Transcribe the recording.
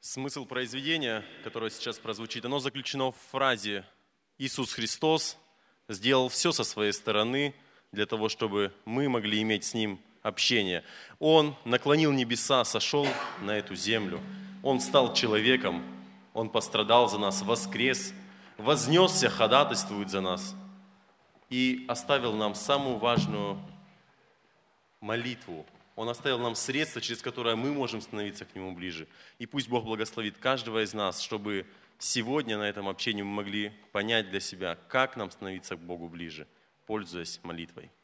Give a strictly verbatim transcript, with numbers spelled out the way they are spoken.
Смысл произведения, которое сейчас прозвучит, оно заключено в фразе «Иисус Христос сделал все со своей стороны для того, чтобы мы могли иметь с Ним общение. Он наклонил небеса, сошел на эту землю. Он стал человеком, Он пострадал за нас, воскрес, вознесся, ходатайствует за нас и оставил нам самую важную молитву. Он оставил нам средства, через которое мы можем становиться к Нему ближе. И пусть Бог благословит каждого из нас, чтобы сегодня на этом общении мы могли понять для себя, как нам становиться к Богу ближе, пользуясь молитвой.